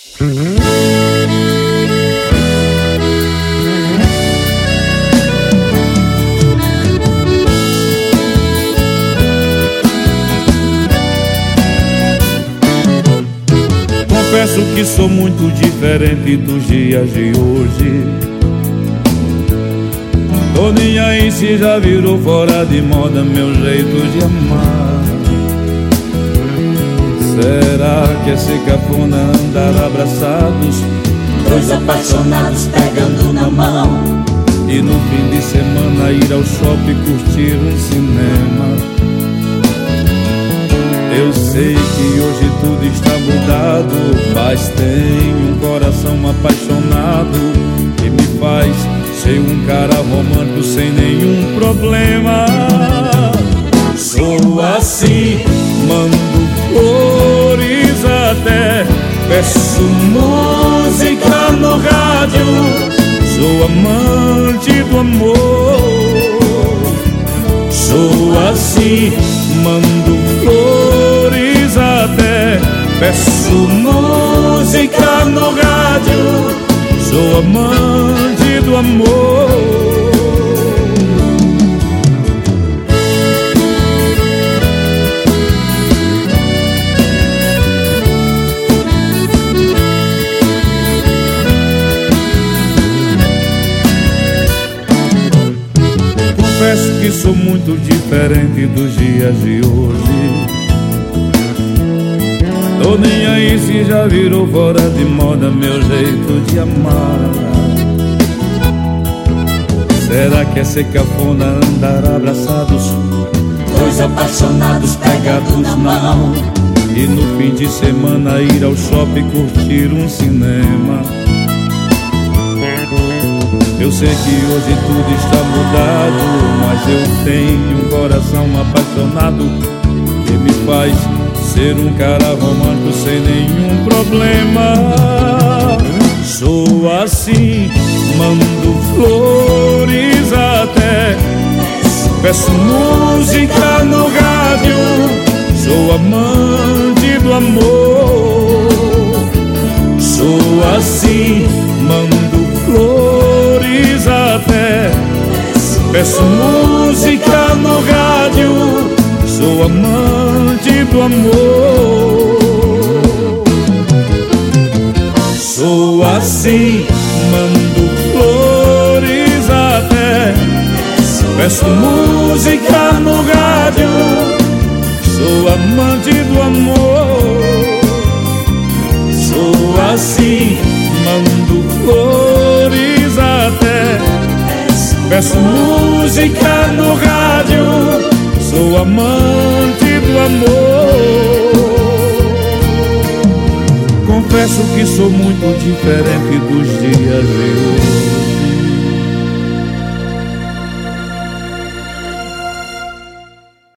Confesso que sou muito diferente dos dias de hoje. Tô nem aí se já virou fora de moda meu jeito de amar. Será que é ser cafona andar abraçados, dois apaixonados pegando na mão, e no fim de semana ir ao shopping curtir um cinema? Eu sei que hoje tudo está mudado, mas tenho um coração apaixonado que me faz ser um cara romântico sem nenhum problema. Sou assim, mando flores até, peço música no rádio, sou amante do amor. Sou assim, mando flores até, peço música no rádio, sou amante do amor. Confesso que sou muito diferente dos dias de hoje. Tô nem aí se já virou fora de moda meu jeito de amar. Será que é ser cafona andar abraçados, dois apaixonados pegados na mão, e no fim de semana ir ao shopping curtir um cinema? Eu sei que hoje tudo está mudado, mas eu tenho um coração apaixonado que me faz ser um cara romântico sem nenhum problema. Sou assim, mando flores até, peço música no rádio, sou amante do amor. Sou assim, mando flores até, peço música no rádio, sou amante do amor. Sou assim, mando flores até, peço música no rádio, sou amante do amor. Sou assim, mando flores até, peço música no rádio, sou amante do amor. Confesso que sou muito diferente dos dias de